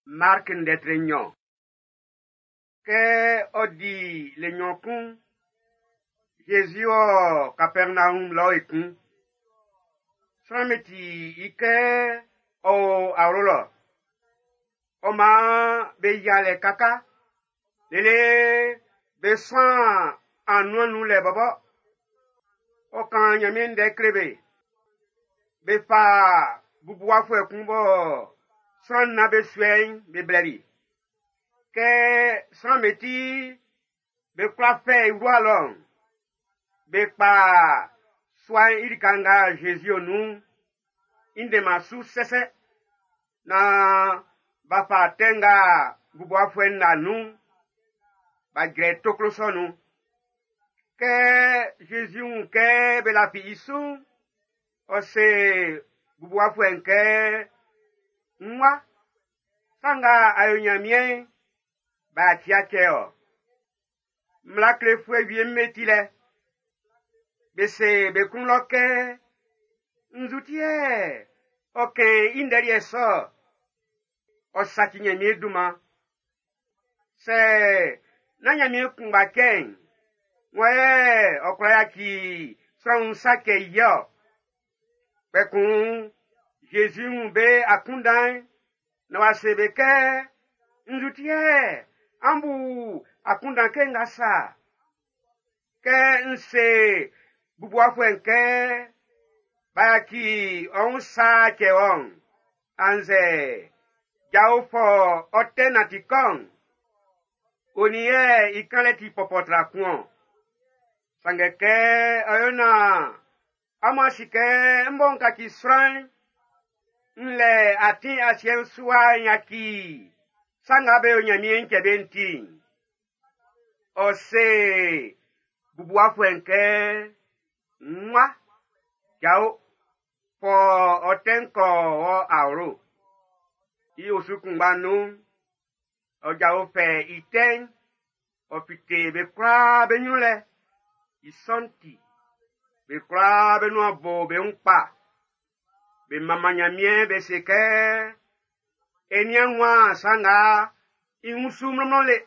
Mark ndetrenyo. Que odi le nyokun. Jésus o Capernaum lo ikun. Srameti ike o arolo. Oma be yale kaka. Lele be san anouan nou le baba. O kan yamin de krebe. Be pa bubuwa fwe kumbo. San na be swen be bleri. Que san meti be kwa fe uwalong. Be pa soin irikanga Jésus nou. Inde masu sese. Na ba pa tenga bubuwa fwe na nou. Ba gre tokloso nou. Que Jésus que be la fi isu. Ose bubuwa fwe nke. Mwa. Sanga ayonyamien. Ba tiakeo. Mlakle fwe vie metile. Bese be kunloke. Nzutie. Oke inderi eso. Osakinye mieduma. Se nanyami kumbaken. Mwe okwaya ki son sake yo. Bekun Jésus be akundan. Na wasebeke. Nzutie. Ambu akundan ke ngasa. Ke nse bubuwa fwenke. Bayaki on sa ke on. Anze. Jao fo otenatikon. Oniye ikaleti popotra kuon. Sangeke ayona. Amashike mbonka kisran. Nle ati asien suwa nyaki. Sangabe onyamien kebenti. Ose bubuwa fwenke. Mwa. Jao. Po otenko o auro. I osukumbanu. Oja ofe iten. Opite bekra benyule. Isonti. Bekra benua bo be unpa. Be mamanyamien be seke. Enyanwa sanga. Imusumlole.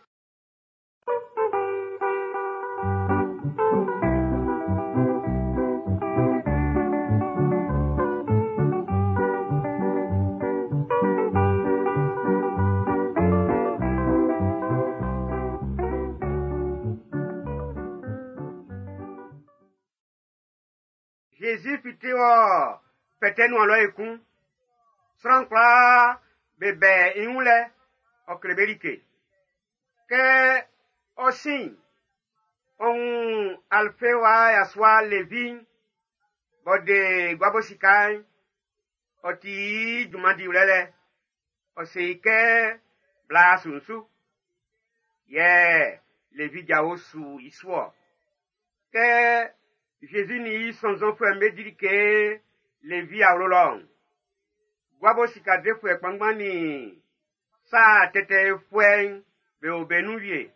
Jésus fitio petenu alo ekun. Frankla bebe inule okreberike. Que osin on alfewa yaswa levin bode gwabosikai oti jumadi ulele osike bla sunsu ye levi jaosu iswo. Que Jésus ni son enfant me dit que les vies à l'olong. Gwabo sikade fwe kpangmani. Sa tete fwe be obenouye.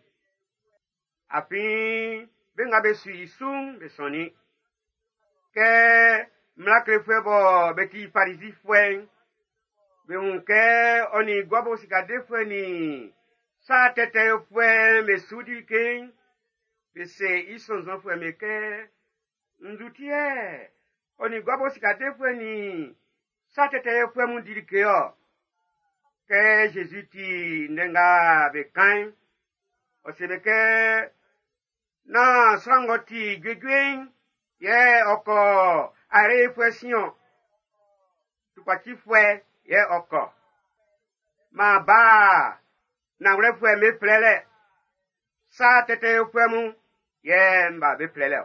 Api benga be su isung be soni. Que mlakle fwe bo beti farisi fwe. Be unke oni gwabo sikade fwe ni. Sa tete fwe me sudi king. Be se ison enfant me ke. Ndutie. Oni gwabo sikate fwe ni. Satete fwe mundirike yo. Ke Jésus ti nenga bekain. Osebeke. Na sangoti gwegwen. Ye oko. Are fwe siyon. Tupati fwe. Ye oko. Ma ba. Na wle fwe me plele. Satete fwe mu. Ye mba be plele.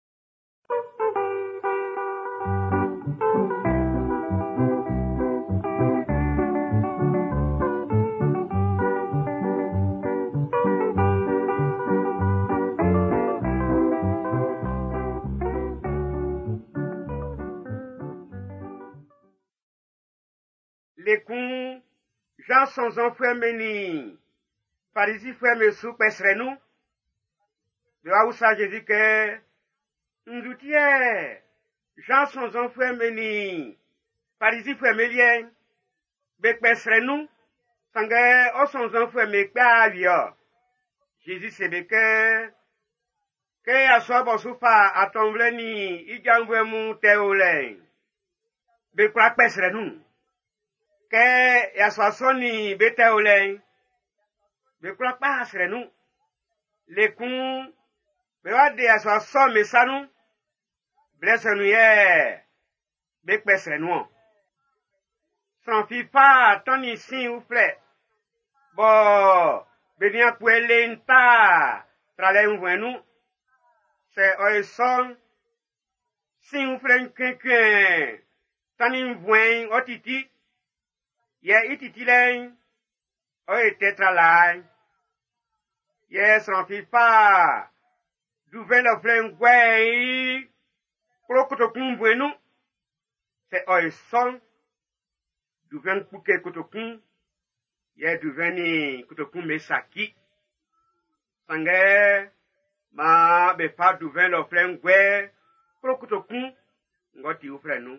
Les coups, Jean sans enfants meni, Pharisi frère me sou pesrenou, de Aoussa Jésus que, Ndoutie, Jean sans enfants meni, Pharisi frère me lien, be pesrenou, Sangue au son enfant me pavio. Jésus sebe que ya sobo sufa atomble ni ijangwe mu teolen. Be kwa pesre nu. Que ya swasoni be teolen. Be kwa pasre nu. Le kun be wade ya swaso mesanu. Blesse nu ye. Be pesre nu. Sans fifa toni sin ou fle. Bo benia puelenta trale unvenu. C'est un son si ou fle quelqu'un tani voin otiti. Ye ititi len. O tetralai. Ye sans fifa douvel le fle ngwei. Prokoto kumvenu. C'est un son Duven kuke kutokun, ye duveni kutokun mesaki. Sange, ma befa duven lo flen gwe, pro kutokun, ngoti u frenu.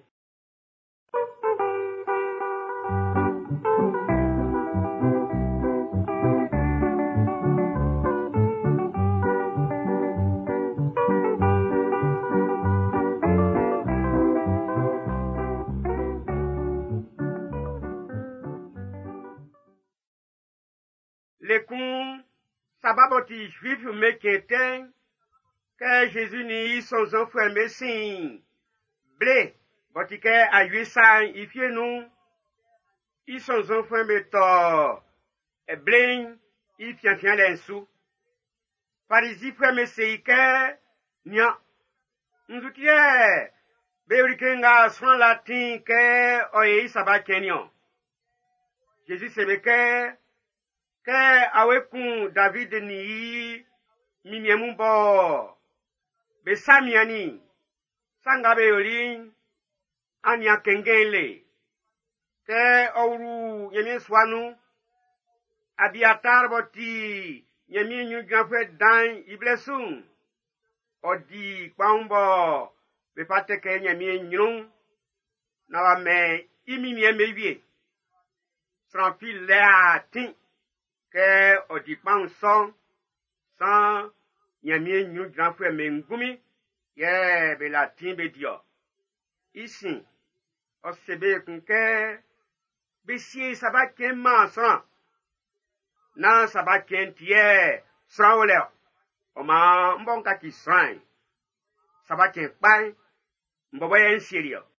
Les coups, sababoti juif me quintin, que Jésus ni son enfant messin, blé, botike a 800 ifie nous, ils sont enfants meto, et blé, il tient l'ensou. Parisi frère messeike, nya, nzutie, beurikenga son latin que oye sabakenyon. Jésus sebeke, que awekun David ni miniemumbo besamiani sangabe yolin anya kengele que ouru yemi swanu abiatar boti yemi nyu gafwe dan iblesun odi kwambo be pateke yemi nyun na wa me iminie mevie tranfil la tin que odi pan sans yamie nyu grand frère mengumi ye be la timbe dio ici o sebe kunke be si sabaken mansan na sabaken tie srawle o ma mbonka ki sran sabaken pai mbobo yen serio